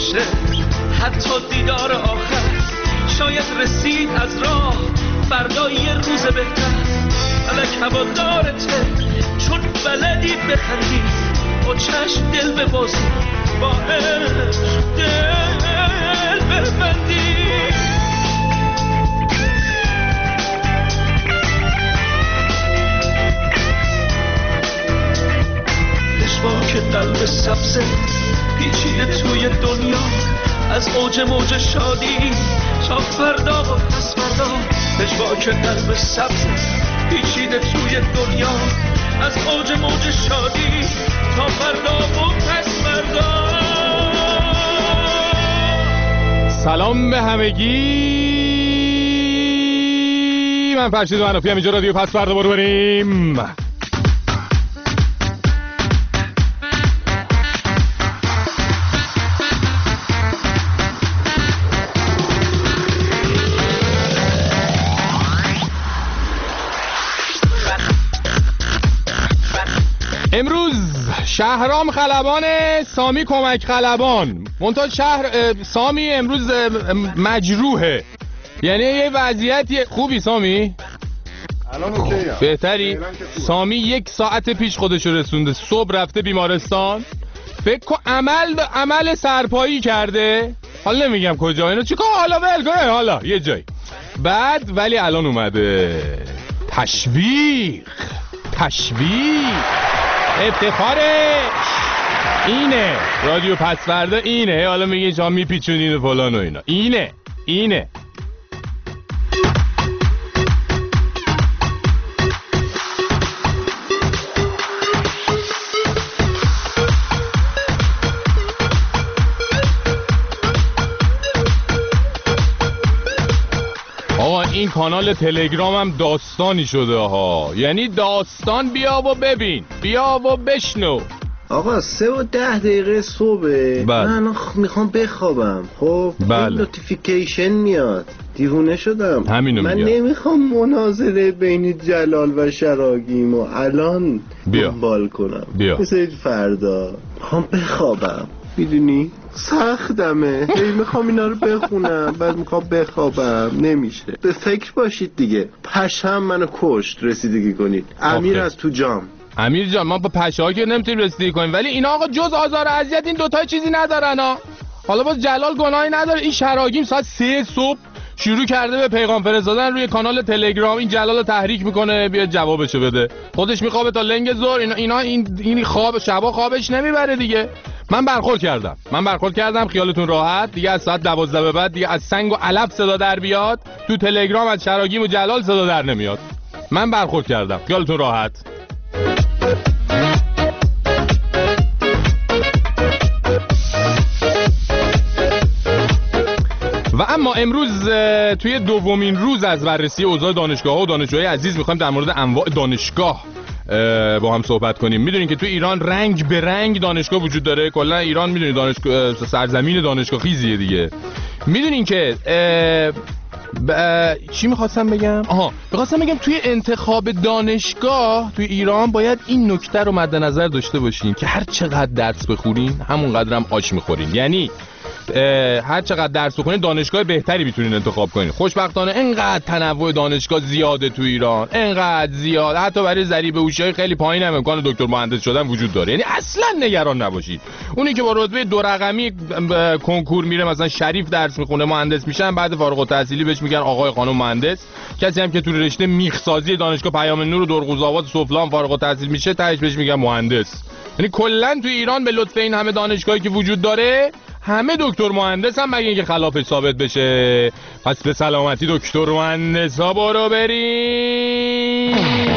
باشه، حتی دیدار آخر شاید رسید از راه، فردا یه روز بهتر. فلک هوادارته چون بلدی بخندی، با چشم دل ببازی، با عشق دل ببندی. که قلب سبزه پیچیده توی دنیا، از اوج موج شادی تا فردا و پس فردا. پژواک قلب سبزه پیچیده توی دنیا، از اوج موج شادی تا فردا و پس فردا. سلام به همگی، من فرشید منافی هم اینجا رادیو پس فردا برو بریم. امروز شهرام خلبانه، سامی کمک خلبان. منتها سامی امروز مجروحه، یعنی یه وضعیت خوبی. سامی الان بهتری؟ سامی 1 ساعت پیش خودشو رسونده، صبح رفته بیمارستان، فکر کن عمل سرپایی کرده، حالا نمیگم کجا، اینو چیکار، حالا ولگاه، حالا یه جایی بعد، ولی الان اومده. تشویق افتخارش اینه، رادیو پس فردا اینه. حالا میگه شما میپیچونین و فلان و اینا، اینه. آقا این کانال تلگرام هم داستانی شده ها، یعنی داستان. بیا و ببین، بیا و بشنو. آقا 3:10 صبح من میخوام بخوابم. خب این نوتیفیکیشن میاد، دیوونه شدم. همینو من نمیخوام مناظره بین جلال و شراگیم و الان دنبال کنم. بذارید فردا میخوام بخوابم، میدونی سختمه، میخوام اینا رو بخونم بعد میخوام بخوابم، نمیشه. به فکر باشید دیگه، پشم منو کشت. رسیدگی کنید. امیر از تو جام. امیر جان، ما با پشه‌ها که نمیتونیم رسیدگی کنیم، ولی اینا آقا جز آزار و اذیت این دوتا چیزی ندارن ها. حالا باز جلال گناهی نداره، این شراگیم ساعت 3 صبح شروع کرده به پیغام فرستادن روی کانال تلگرام. این جلال رو تحریک میکنه بیا جوابشو بده، خودش میخوابه تا لنگ ظهر. این خواب شبا خوابش نمیبره دیگه. من برخورد کردم خیالتون راحت دیگه. از ساعت 12 به بعد دیگه از سنگ و علف صدا در بیاد تو تلگرام، از شراگیم و جلال صدا در نمیاد. من برخورد کردم خیالتون راحت. و اما امروز توی دومین روز از بررسی اوضاع دانشگاه‌ها و دانشجوهای عزیز می‌خوایم در مورد انواع دانشگاه با هم صحبت کنیم. میدونین که توی ایران رنگ به رنگ دانشگاه وجود داره. کلا ایران میدونین دانشگاه سرزمین دانشگاه خیزیه دیگه. میدونین که چی میخواستم بگم؟ میخواستم بگم توی انتخاب دانشگاه توی ایران باید این نکته رو مد نظر داشته باشین که هر چقدر درس بخورین همون قدر هم آش میخورین. یعنی هر چقدر درس بخونین دانشگاه بهتری میتونین انتخاب کنین. خوشبختانه انقدر تنوع دانشگاه زیاده تو ایران، انقدر زیاد، حتی برای ذریب هوشیای خیلی پایین هم امکان دکتر مهندس شدن وجود داره. یعنی اصلا نگران نباشید. اونی که با رتبه 2 رقمی کنکور میره، مثلا شریف درس میخونه مهندس میشن، بعد فارغ التحصیلی بهش میگن آقای خانم مهندس. کسی هم که تو رشته میخسازی دانشگاه پیام نور و درقوزآباد سفلان فارغ التحصیل میشه، تهش بهش میگن مهندس. یعنی کلا تو ایران به لطف این همه دانشگاهی که وجود داره همه دکتر مهندس هم، مگه اینکه خلافش ثابت بشه. پس به سلامتی دکتر مهندس ها برو بریم.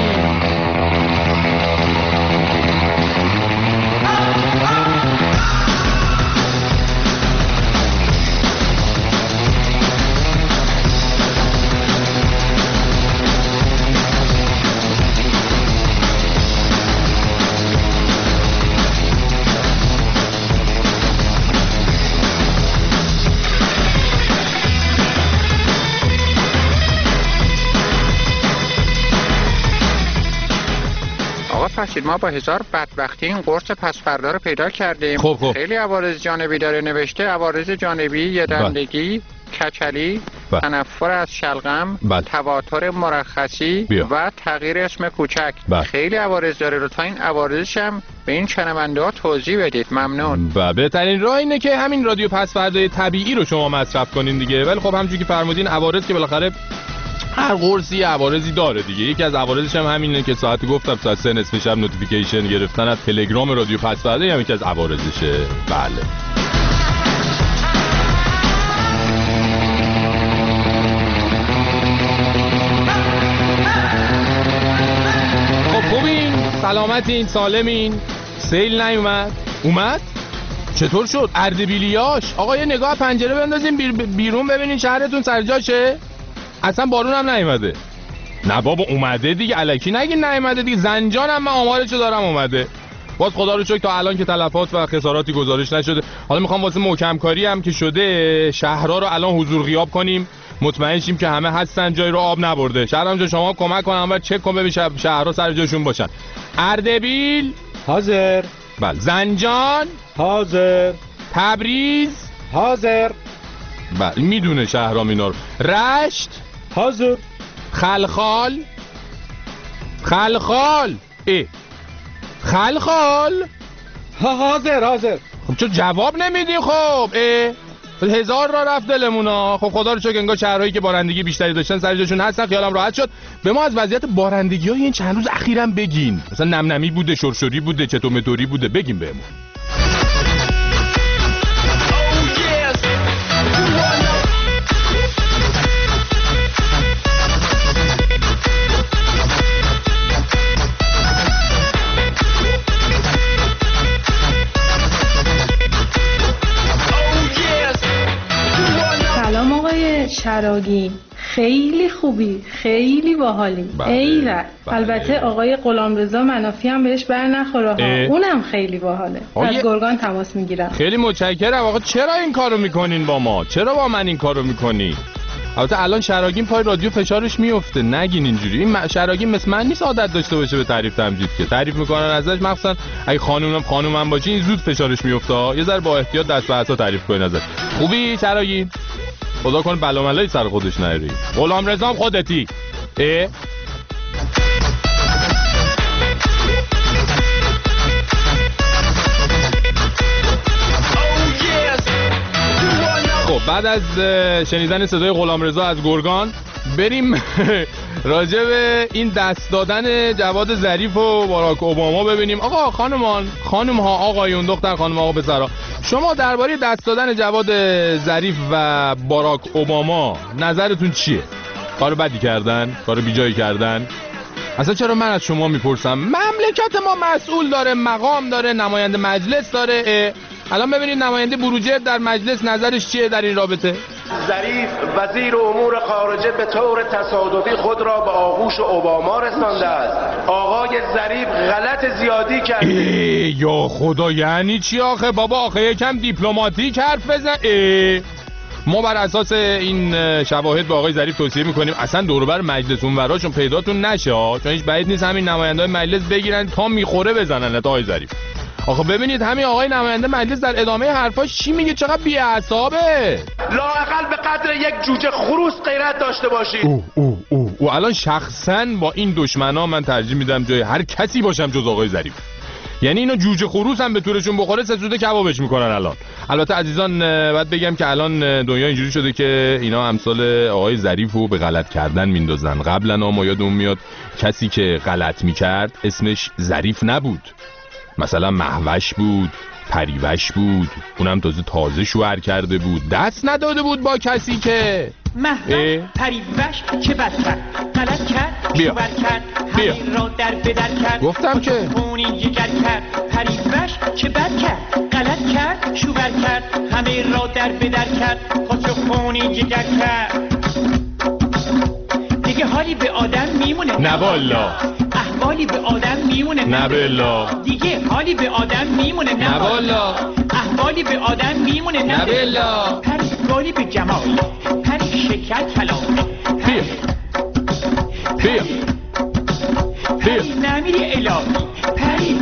ببخشید ما با هزار بدبختی این قرص پس فردا رو پیدا کردیم. خب. خیلی عوارض جانبی داره نوشته. عوارض جانبی یه دندگی، کچلی، تنفر از شلغم، تواتر مرخصی و تغییر اسم کوچک. خیلی عوارض داره. لطفا این عوارضش هم به این شنونده ها توضیح بدید. ممنون. و بهترین راه اینه که همین رادیو پس فردای طبیعی رو شما مصرف کنین دیگه. ولی خب همونجوری که فرمودین عوارض که بالاخره هر قرصی عوارضی داره دیگه. یکی از عوارضش هم همینه که ساعت گفتم ساعت 3 نصف شب نوتیفیکیشن گرفتن از تلگرام رادیو پس فردا هم یکی از عوارضشه. بله. خوبین؟ سلامتین؟ سالمین؟ سیل نیومد؟ اومد؟ چطور شد؟ اردبیلیاش؟ آقا یه نگاه پنجره بندازین بیرون ببینین شهرتون سرجاشه؟ اصلا بارون هم نیومده. نه بابا اومده دیگه، الکی نگین نیومده دیگه. زنجان هم من آمارشو دارم اومده. باز خدا رو شکر تا الان که تلفات و خساراتی گزارش نشده. حالا میخوام واسه محکم کاری هم که شده شهرها رو الان حضور غیاب کنیم، مطمئن شیم که همه هستن، جای رو آب نبرده. شهرام جان شما کمک کن و چک کن ببین شهرها سر جاشون باشن. اردبیل حاضر. بله. زنجان حاضر. تبریز حاضر. بله میدونه شهرام اینا رو. رشت حاضر. خلخال خلخال حاضر. خب چون جواب نمیدی؟ خب هزار را رفت دلمونا. خب خدا رو شکر انگار شهرهایی که بارندگی بیشتری داشتن سر جاشون هستن، خیالم راحت شد. به ما از وضعیت بارندگی های این چند روز اخیراً بگین. مثلا نمنمی بوده، شرشری بوده، چطور مطوری بوده، بگین بهمون. شراگی خیلی خوبی، خیلی باحالی. ایول. البته آقای غلامرضا منافی هم بهش بر نخوره ها، اونم خیلی باحاله. از گرگان تماس میگیرم. خیلی متشکرم. آقا چرا این کارو میکنین با ما؟ چرا با من این کارو میکنی؟ البته الان شراگین پای رادیو فشارش میفته، نگین اینجوری. این شراگین مثل من نیست عادت داشته باشه به تعریف تمجید که تعریف میکنن ازش، مخصوصا اگه خانومم باشه این زود فشارش میفته. یه ذره با احتیاط دست به عصا تعریف کنین ازش. خوبی شراگین؟ خدا کنه بلا ملایی سر خودش نیاری. غلامرضا خودتی. خب بعد از شنیدن صدای غلامرضا از گرگان بریم راجع به این دست دادن جواد ظریف و باراک اوباما ببینیم. آقا خانم ها آقایون، دختر خانم آقا پسرا، شما درباره دست دادن جواد ظریف و باراک اوباما نظرتون چیه؟ کار بدی کردن؟ کار بیجایی کردن؟ اصلا چرا من از شما میپرسم؟ مملکت ما مسئول داره، مقام داره، نماینده مجلس داره. الان ببینید نماینده بروجرد در مجلس نظرش چیه در این رابطه؟ ظریف وزیر امور خارجه به طور تصادفی خود را به آغوش اوباما رسانده است. آقای ظریف غلط زیادی کرده. یا خدا، یعنی چی آخه بابا؟ آخه یکم دیپلماتیک حرف بزن. ما بر اساس این شواهد به آقای ظریف توصیه میکنیم اصلا دور و بر مجلس اونوراشون پیداتون نشه ها، چون هیچ بعید نیست همین نماینده‌های مجلس بگیرن تا میخوره بزنن تا آقای ظریف. آخه ببینید همین آقای نماینده مجلس در ادامه حرفاش چی میگه؟ چقدر بی‌اعصابه. لااقل به قدر یک جوجه خروس غیرت داشته باشید. او الان شخصا با این دشمنا من ترجیح میدم جای هر کسی باشم جز آقای ظریف. یعنی اینا جوجه خروس هم به طورشون بخوره سسوده کبابش میکنن الان. البته عزیزان باید بگم که الان دنیا اینجوری شده که اینا امثال آقای ظریفو به غلط کردن میندازن. قبلا ما یادمون میاد کسی که غلط میکرد اسمش ظریف نبود، مثلا مهوش بود، پریوش بود، اونم تازه شوهر کرده بود، دست نداده بود با کسی که مهوش پریوش چه بد کرد، غلط کرد، شوهر کرد، همین را در بدر کرد. گفتم که خونی جگر کرد. پریوش چه بد کرد، غلط کرد، شوهر کرد، همین را در بدر کرد. خونی جگر کرد. دیگه حالی به آدم میمونه نه والا، احوالی به آدم میمونه نه بالله، دیگه حالی به آدم میمونه نه والا، احوالی به آدم میمونه نه بالله، پری به جمال، پری شکر کلام، بیا پری امیر الهی پری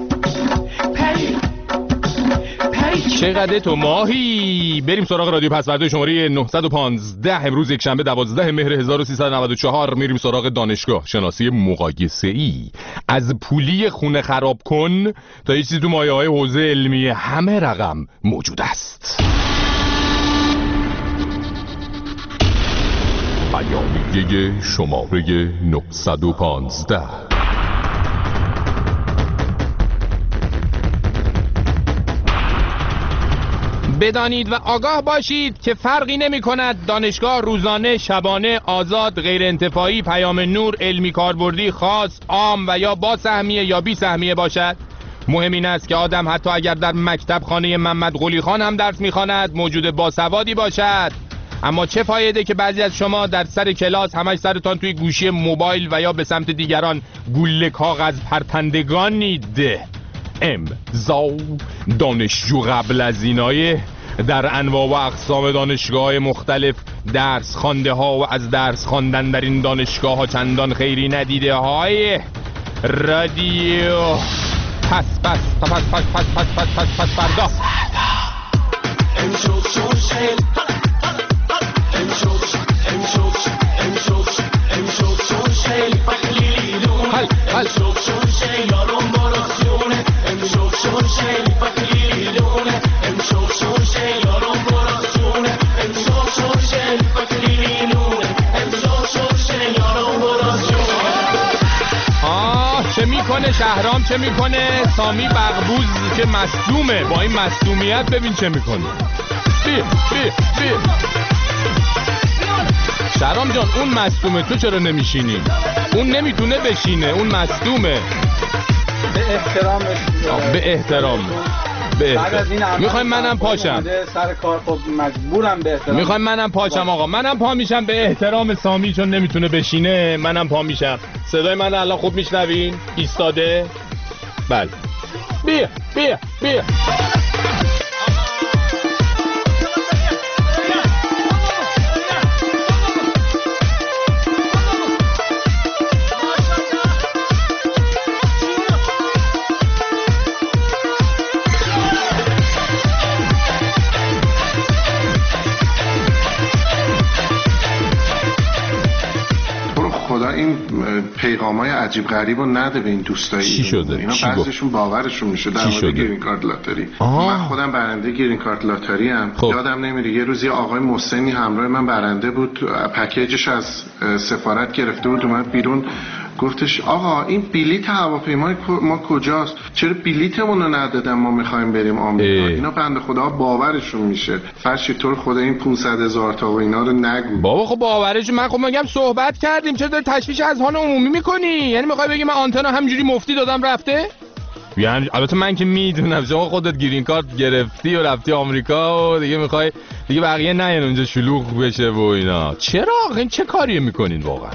چقدر تو ماهی. بریم سراغ رادیو پسورده شماره 915. امروز یک شنبه 12 مهر 1394 میریم سراغ دانشگاه شناسی مقایسه‌ای. از پولی خونه خراب کن تا یه چیزی تو مایه‌های حوزه علمی همه رقم موجود است. بیانیه شماره 915. بدانید و آگاه باشید که فرقی نمی کند دانشگاه روزانه، شبانه، آزاد، غیر انتفاعی، پیام نور، علمی کاربردی، خاص، عام و یا با سهمیه یا بی سهمیه باشد. مهم این است که آدم حتی اگر در مکتب خانه محمد قلی خان هم درس می‌خواند موجود باسوادی باشد. اما چه فایده که بعضی از شما در سر کلاس همش سرتان توی گوشی موبایل و یا به سمت دیگران گوله کاغذ پرتندگانید. امضا دانشجو قبل از اینای در انواع و اقسام دانشگاه مختلف درس خوانده ها و از درس خواندن در این دانشگاه ها چندان خیری ندیده های رادیو پس فردا چه میکنه شهرام، چه میکنه سامی بغبوز که مصدومه. با این مصدومیت ببین چه میکنه. بی شهرام جان اون مصدومه، تو چرا نمیشینی؟ اون نمیتونه بشینه، اون مصدومه. به احترام میخوایم منم پاشم سر کار، خب مجبورم به احترام. میخوایم منم پاشم آقا، منم پا میشم به احترام سامی چون نمیتونه بشینه. منم پا میشم. صدای من الان خوب میشنوین؟ ایستاده؟ بله. بیا این پیغامای عجیب غریب رو نده به این دوستای چی شده؟ اینا بعضیشون باورشون میشه در مورد گرین کارت لاتاری. من خودم برنده گرین کارت لاتاری ام. یادم نمیره یه روزی آقای محسنی همراه من برنده بود، پکیجش از سفارت گرفته بود، اومد بیرون گفتش آقا این بلیت هواپیمای ما کجاست؟ چرا بلیتمون رو ندادن ما میخوایم بریم آمریکا؟ اینا بنده خدا باورشون میشه. فرشی طور خدا این 500,000 تا و اینا رو نگو بابا. خب باورش من خب میگم صحبت کردیم، چرا داری تشویش اذهان عمومی میکنی؟ یعنی میخوای بگی من آنتنا همینجوری مفتی دادم رفته؟ یعنی البته من که میدونم شما خودت گرین کارت گرفتی و رفتی آمریکا و دیگه میخوای دیگه بقیه نین اونجا شلوغ بشه و اینا. چرا این چه کاریه میکنین واقعا؟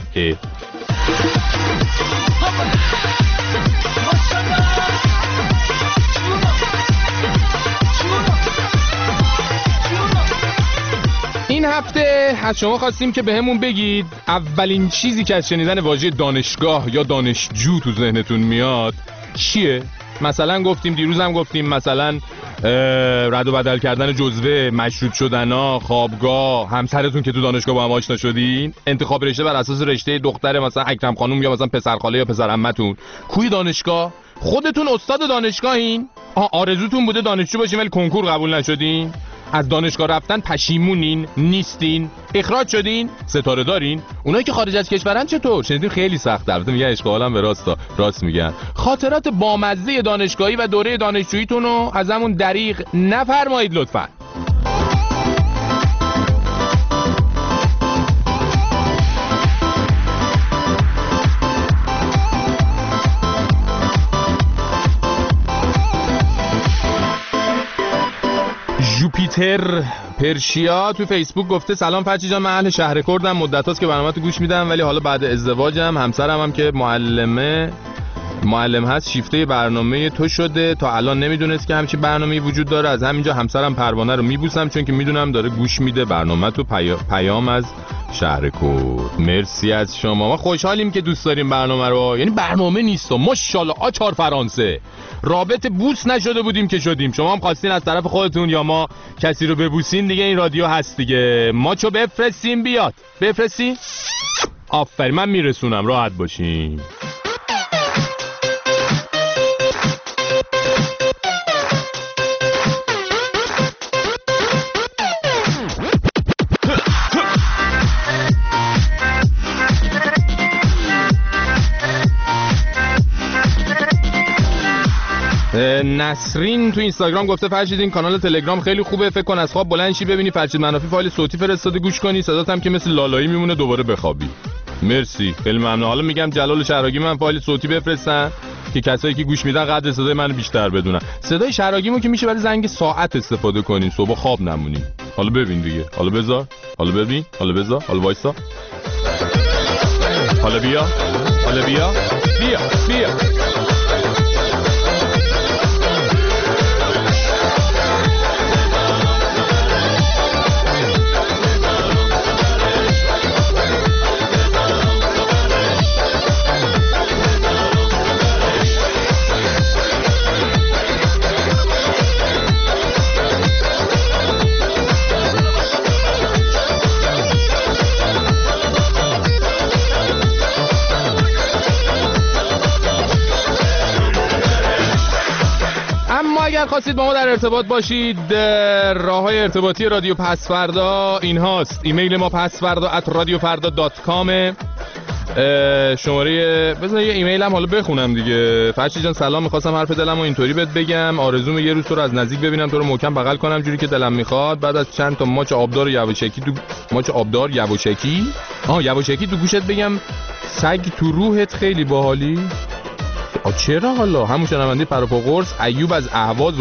این هفته از شما خواستیم که بهمون بگید اولین چیزی که از شنیدن واژه دانشگاه یا دانشجو تو ذهنتون میاد چیه؟ مثلا گفتیم دیروز هم گفتیم مثلا رد و بدل کردن جزوه، مشروط شدنا، خوابگاه، همسرتون که تو دانشگاه با هم آشنا شدین، انتخاب رشته بر اساس رشته دختر مثلا اکرم خانم یا مثلا پسر خاله یا پسر عمتون. کوی دانشگاه؟ خودتون استاد دانشگاهین؟ آرزوتون بوده دانشجو باشین ولی کنکور قبول نشدین؟ از دانشگاه رفتن پشیمونین؟ نیستین؟ اخراج شدین؟ ستاره دارین؟ اونایی که خارج از کشورن چطور؟ شنیدیم خیلی سخته. البته میگن اشغالم به راست میگن. خاطرات بامزه دانشگاهی و دوره دانشجوییتون رو از همون دریغ نفرمایید لطفاً. جوپیتر پرشیا تو فیسبوک گفته سلام فرچی جان، من اهل شهر کردم، مدت هاست که برنامه‌تو گوش میدم ولی حالا بعد ازدواجم همسرم هم که معلمه معلم هست شیفته برنامه تو شده، تا الان نمیدونست که همچین برنامه‌ای وجود داره. از همینجا همسرم پروانه رو میبوسم چون که میدونم داره گوش میده برنامه تو. پیام از شهرکرد. مرسی از شما. ما خوشحالیم که دوست داریم برنامه رو. یعنی برنامه نیست ماشاءالله آچار فرانسه. رابط بوس نشده بودیم که شدیم. شما هم خواستین از طرف خودتون یا ما کسی رو ببوسین دیگه این رادیو هست دیگه. ما چو بفرستیم بیاد. بفرستی؟ آفرین من میرسونم راحت باشین. نسرین تو اینستاگرام گفته فرشید این کانال تلگرام خیلی خوبه، فکر کن از خواب بلند شی ببینی فرشید منافی فایل صوتی فرستاده گوش کنی، صدات هم که مثل لالایی میمونه دوباره بخوابی. مرسی خیلی ممنون. حالا میگم جلال شراگی من فایل صوتی بفرستن که کسایی که گوش میدن قدر صدای منو بیشتر بدونن. صدای شراگیمو که میشه برای زنگ ساعت استفاده کنین صبح خواب نمونین. حالا ببین دیگه، حالا بذار، حالا ببین، حالا بذار، حالا وایسا، حالا بیا، حالا بیا، بیا. اگر خواستید با ما در ارتباط باشید راه‌های ارتباطی رادیو پسفردا این هاست. ایمیل ما pasfarda@radiofarda.com. شماره بذار یه ایمیل هم حالا بخونم دیگه. فرشید جان سلام، می‌خواستم حرف دلمو اینطوری بهت بگم. آرزوم یه روز تو رو از نزدیک ببینم، تو رو محکم بغل کنم جوری که دلم می‌خواد. بعد از چند تا ماچ آبدار یواشکی تو گوشت بگم سگ تو روحت خیلی باحالی. چرا حالا همون شنونده پروپا قرص ایوب از اهواز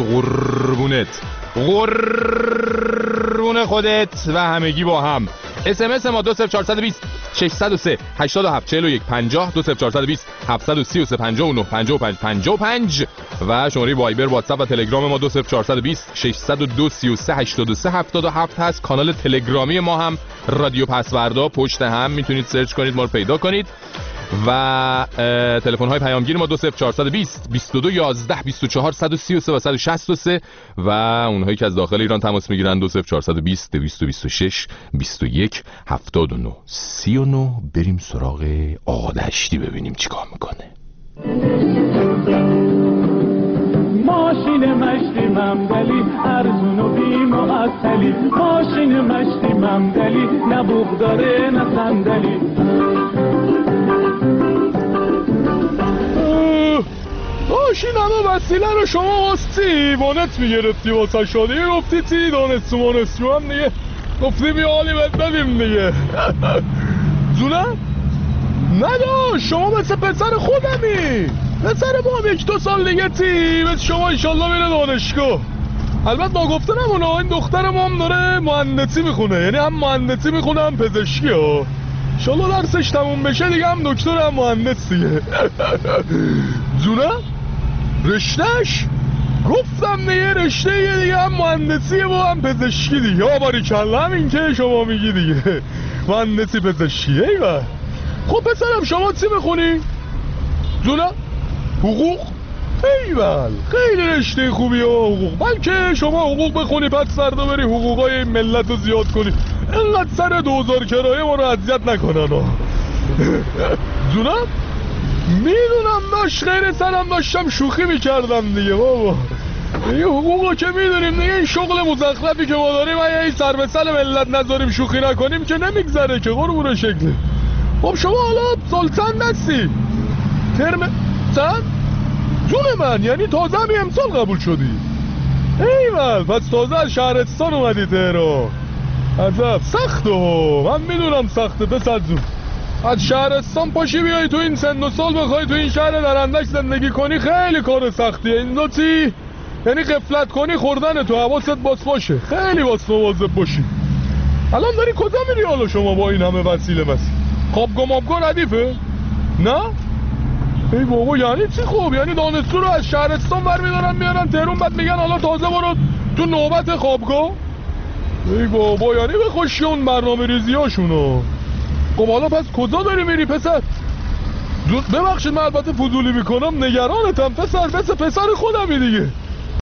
قربون خودت و همگی با هم. SMS ما 20420 603 87 41 50 20420 733 59 55 55 و شماره وایبر واتساپ و تلگرام ما 20420 602 33 83 77 هست. کانال تلگرامی ما هم رادیو پسوردا پشت هم میتونید سرچ کنید ما رو پیدا کنید و تلفن های پیامگیر ما 20420 22 11 24 133 و 163 و اونهایی که از داخل ایران تماس میگیرن 20420 226 21 79 39. بریم سراغ آقا دشتی ببینیم چیکار میکنه. ماشین مشتی ممدلی ارزون و بی معطلی، ماشین مشتی ممدلی نه بوق داره نه صندلی. ماشین همه وسیله رو شما واستی وانت میگرفتی واسه شادی گفتی تی دانستو مانستو هم دیگه گفتی بیا حالی بهت بدیم دیگه. زونه؟ ندا شما مثل پسر خودمی، پسر ما هم 1-2 سال دیگه تی مثل شما انشالله میره دانشگاه. البته ما گفته نمونه این دختر ما هم داره مهندسی میخونه، یعنی هم مهندسی میخونه هم پزشکی ها. انشالله درسش تموم بشه دیگه هم دکتر هم مهندس دیگه. زونه؟ رشتهش؟ گفتم دیگه رشته دیگه هم مهندسیه و هم پزشکی دیگه. باریکلا همین که شما میگی دیگه مهندسی پزشکی. ایوه خب پسرم شما چی میخونی؟ زونه؟ حقوق؟ ایول خیلی رشته خوبیه حقوق. بلکه شما حقوق بخونی بعد فردا بری حقوقای ملت رو زیاد کنی، اینقدر سر 2000 کرایه ما رو اذیت نکنن. زونه؟ میدونم داشت غیر سرم داشتم شوخی میکردم دیگه بابا. این حقوقو که میدونیم دیگه این شغل مزخرفی که ما داریم اگه این سر به سر ملت نذاریم شوخی نکنیم که نمیگذره که قربون شکلی. خب شما حالا سلطان هستی ترم چند؟ جون من یعنی تازه همی امسال قبول شدی؟ ایول پس تازه از شهرستان اومدی تهران. عجب سخته من میدونم سخته پسر جون. از شهرستان پاشی بیایی تو این سن و سال بخوای تو این شهر درندش زندگی کنی خیلی کار سختیه. این چی؟ یعنی غفلت کنی خوردن تو حواست باشه، خیلی مواظب باشی. الان داری کجا میری حالا شما با این همه وسیله خوابگاه مابگاه ردیفه؟ نه؟ ای بابا یعنی چی؟ خب یعنی دانشجو رو از شهرستان برمیدارن میارن تهران، بعد میگن حالا تازه برو تو نوبت خوابگاه. ای بابا یعنی به خوشی اون برنامه ریزی هاشونو. خب حالا پس کجا داری میری پسر؟ ببخشید من البته فضولی میکنم، نگرانتم پسر، پسر خودمی دیگه.